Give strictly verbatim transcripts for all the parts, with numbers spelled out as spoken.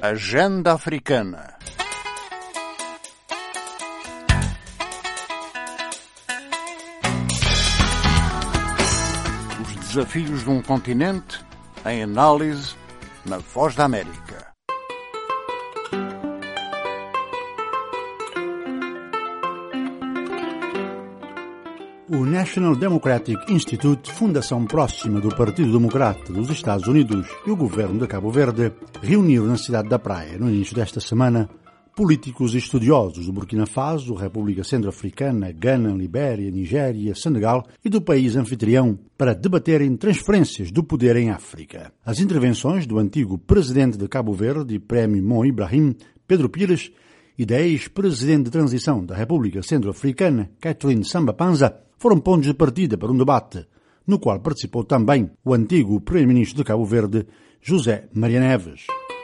Agenda Africana. Os desafios de um continente em análise na Voz da América. O National Democratic Institute, fundação próxima do Partido Democrata dos Estados Unidos, e o governo de Cabo Verde reuniram na cidade da Praia, no início desta semana, políticos e estudiosos do Burkina Faso, República Centro-Africana, Gana, Libéria, Nigéria, Senegal e do país anfitrião para debaterem transferências do poder em África. As intervenções do antigo presidente de Cabo Verde e Prémio Mo Ibrahim, Pedro Pires, e da ex-presidente de transição da República Centro-Africana, Catherine Samba-Panza, foram pontos de partida para um debate, no qual participou também o antigo primeiro-ministro de Cabo Verde, José Maria Neves.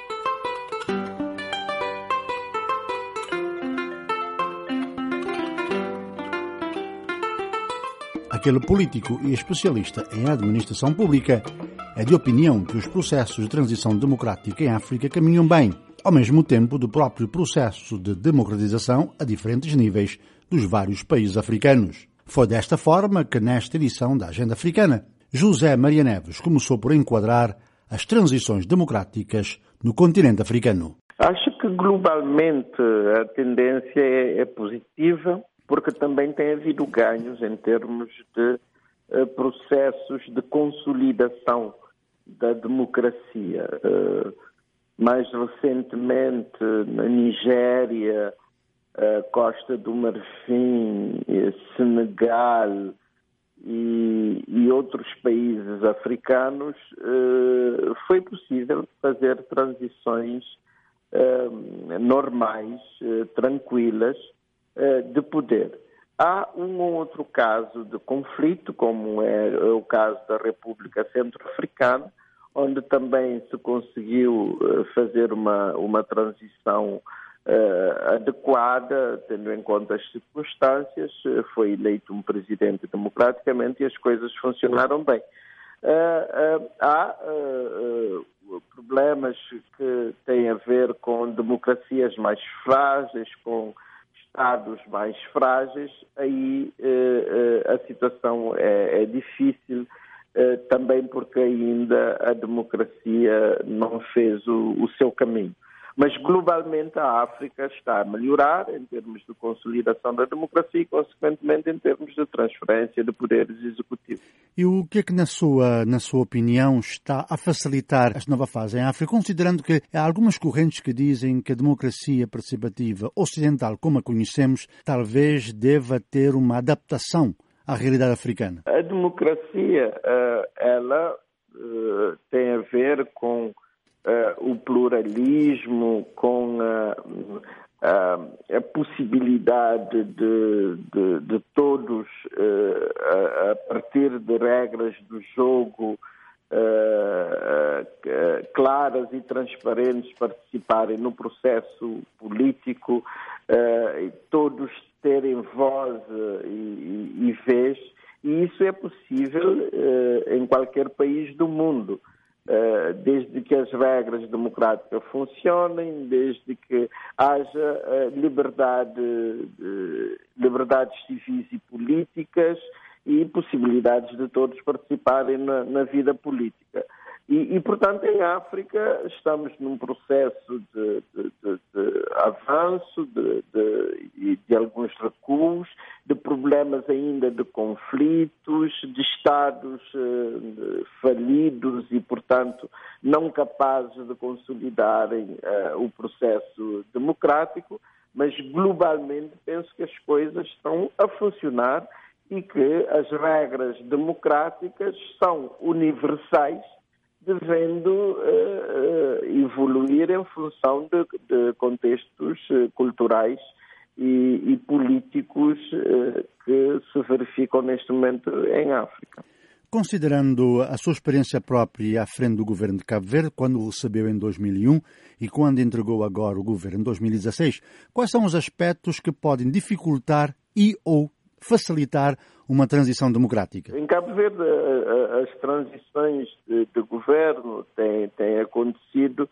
Aquele político e especialista em administração pública é de opinião que os processos de transição democrática em África caminham bem, ao mesmo tempo do próprio processo de democratização a diferentes níveis dos vários países africanos. Foi desta forma que, nesta edição da Agenda Africana, José Maria Neves começou por enquadrar as transições democráticas no continente africano. Acho que globalmente a tendência é, é positiva, porque também tem havido ganhos em termos de uh, processos de consolidação da democracia. Uh, mais recentemente, na Nigéria, Uh, Costa do Marfim, Senegal e, e outros países africanos, uh, foi possível fazer transições uh, normais, uh, tranquilas, uh, de poder. Há um ou outro caso de conflito, como é o caso da República Centro-Africana, onde também se conseguiu uh, fazer uma, uma transição Uh, adequada, tendo em conta as circunstâncias, uh, foi eleito um presidente democraticamente e as coisas funcionaram bem. Uh, uh, há uh, uh, problemas que têm a ver com democracias mais frágeis, com Estados mais frágeis, aí uh, uh, a situação é, é difícil, uh, também porque ainda a democracia não fez o, o seu caminho. Mas, globalmente, a África está a melhorar em termos de consolidação da democracia e, consequentemente, em termos de transferência de poderes executivos. E o que é que, na sua, na sua opinião, está a facilitar esta nova fase em África, considerando que há algumas correntes que dizem que a democracia participativa ocidental, como a conhecemos, talvez deva ter uma adaptação à realidade africana? A democracia, ela tem a ver com Uh, o pluralismo, com uh, uh, a possibilidade de, de, de todos, uh, a, a partir de regras do jogo uh, uh, claras e transparentes, participarem no processo político, uh, e todos terem voz uh, e, e vez, e isso é possível uh, em qualquer país do mundo. Uh, desde que as regras democráticas funcionem, desde que haja uh, liberdade, de, liberdades civis e políticas e possibilidades de todos participarem na, na vida política. E, e, portanto, em África estamos num processo de, de, de, de avanço, de, de, de alguns recuos, de problemas ainda de conflitos, de Estados uh, falidos e, portanto, não capazes de consolidarem uh, o processo democrático, mas globalmente penso que as coisas estão a funcionar e que as regras democráticas são universais, devendo uh, uh, evoluir em função de, de contextos uh, culturais e, e políticos uh, que se verificam neste momento em África. Considerando a sua experiência própria à frente do governo de Cabo Verde, quando o recebeu em dois mil e um e quando entregou agora o governo em dois mil e dezasseis, quais são os aspectos que podem dificultar e ou facilitar uma transição democrática? Em Cabo Verde, as transições de, de governo têm, têm acontecido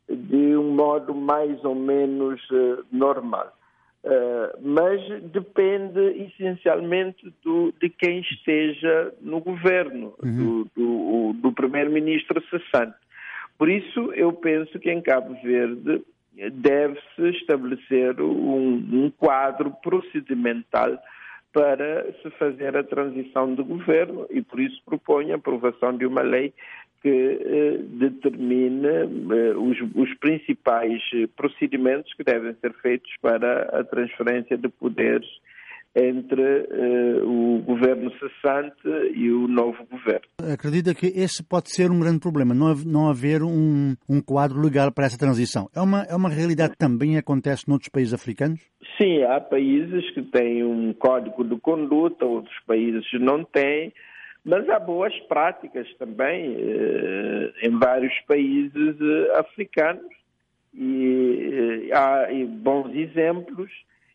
de um modo mais ou menos uh, normal. Uh, mas depende essencialmente do, de quem esteja no governo, uhum. do, do, do primeiro-ministro cessante. Por isso, eu penso que em Cabo Verde deve-se estabelecer um, um quadro procedimental para se fazer a transição de governo e, por isso, propõe a aprovação de uma lei que eh, determine eh, os, os principais procedimentos que devem ser feitos para a transferência de poderes entre eh, o governo cessante e o novo governo. Acredita que esse pode ser um grande problema, não, não haver um, um quadro legal para essa transição. É uma, é uma realidade que também acontece noutros países africanos? Sim, há países que têm um código de conduta, outros países não têm, mas há boas práticas também eh, em vários países eh, africanos e eh, há e bons exemplos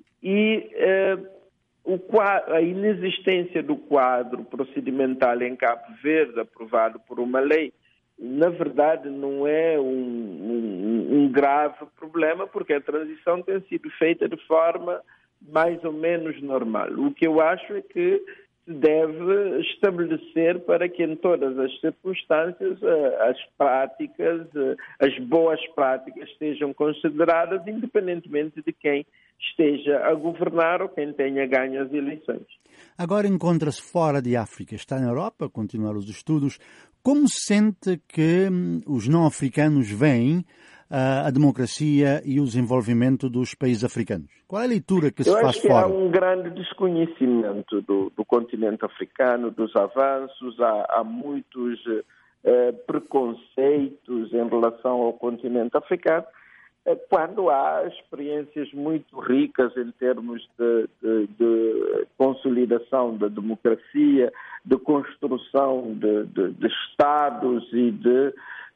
e eh, o, a inexistência do quadro procedimental em Cabo Verde aprovado por uma lei, na verdade não é um, um, um grave problema porque a transição tem sido feita de forma mais ou menos normal. O que eu acho é que se deve estabelecer para que em todas as circunstâncias as práticas, as boas práticas estejam consideradas independentemente de quem esteja a governar ou quem tenha ganho as eleições. Agora encontra-se fora de África, está na Europa, a continuar os estudos. Como sente que os não-africanos veem a democracia e o desenvolvimento dos países africanos? Qual é a leitura que se Eu faz acho que fora? Há um grande desconhecimento do, do continente africano, dos avanços, há, há muitos eh, preconceitos em relação ao continente africano, eh, quando há experiências muito ricas em termos de, de, de consolidação da democracia, de construção de, de, de Estados e de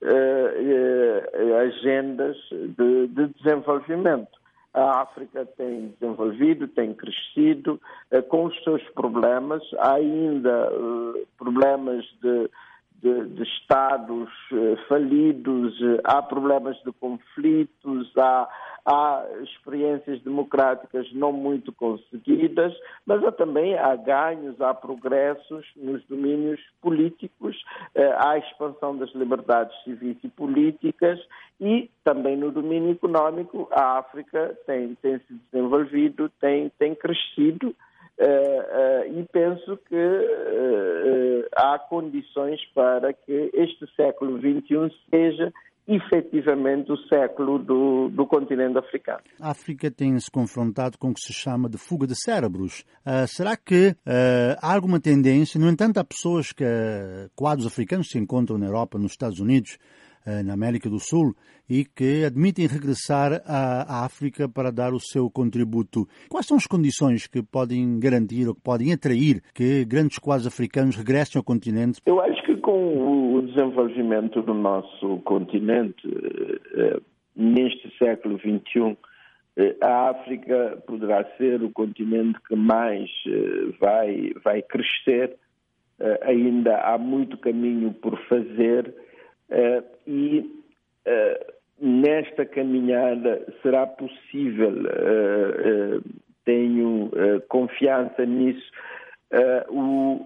Uh, uh, agendas de, de desenvolvimento. A África tem desenvolvido, tem crescido, uh, com os seus problemas. Há ainda uh, problemas de, de, de Estados uh, falidos, uh, há problemas de conflitos, há, há experiências democráticas não muito conseguidas, mas há também há ganhos, há progressos nos domínios políticos, há a expansão das liberdades civis e políticas e também no domínio económico a África tem, tem se desenvolvido, tem, tem crescido uh, uh, e penso que uh, uh, há condições para que este século vinte e um seja efetivamente o século do, do continente africano. A África tem-se confrontado com o que se chama de fuga de cérebros. Uh, será que uh, há alguma tendência? No entanto, há pessoas que, uh, quadros africanos que se encontram na Europa, nos Estados Unidos, uh, na América do Sul, e que admitem regressar à, à África para dar o seu contributo. Quais são as condições que podem garantir ou que podem atrair que grandes quadros africanos regressem ao continente? Eu acho que com o desenvolvimento do nosso continente, neste século vinte e um, a África poderá ser o continente que mais vai, vai crescer. Ainda há muito caminho por fazer e nesta caminhada será possível, tenho confiança nisso, o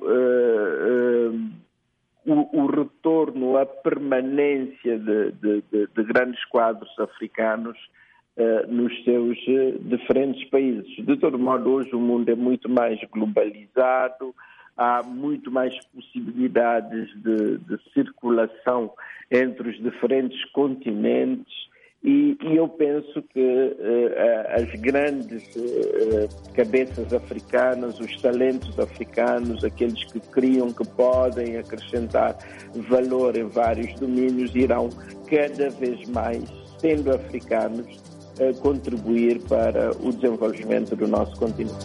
O, o retorno, a permanência de, de, de, de grandes quadros africanos uh, nos seus uh, diferentes países. De todo modo, hoje o mundo é muito mais globalizado, há muito mais possibilidades de, de circulação entre os diferentes continentes e, e eu penso que uh, as grandes uh, cabeças africanas, os talentos africanos, aqueles que criam, que podem acrescentar valor em vários domínios, irão cada vez mais, sendo africanos, uh, contribuir para o desenvolvimento do nosso continente.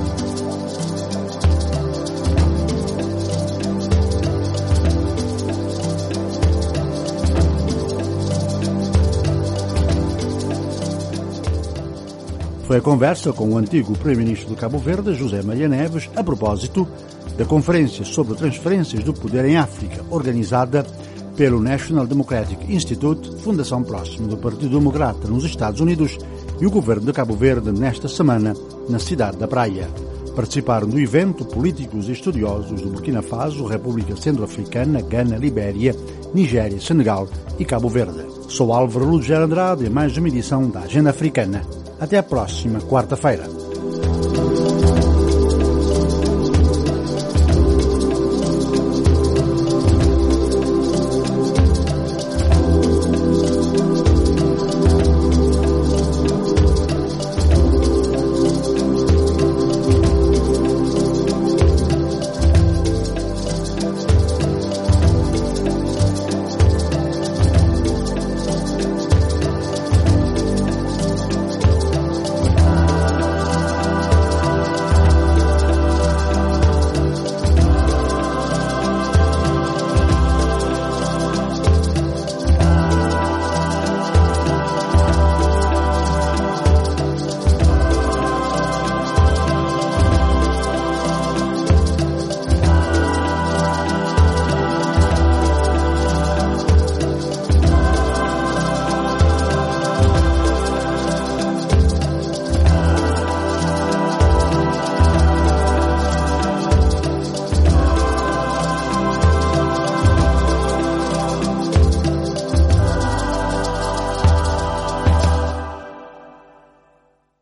Foi a conversa com o antigo Primeiro-Ministro do Cabo Verde, José Maria Neves, a propósito da Conferência sobre Transferências do Poder em África, organizada pelo National Democratic Institute, fundação próxima do Partido Democrata nos Estados Unidos, e o governo de Cabo Verde nesta semana, na cidade da Praia. Participaram do evento políticos e estudiosos do Burkina Faso, República Centro-Africana, Gana, Libéria, Nigéria, Senegal e Cabo Verde. Sou Álvaro Lúcio Andrade e mais uma edição da Agenda Africana. Até a próxima quarta-feira.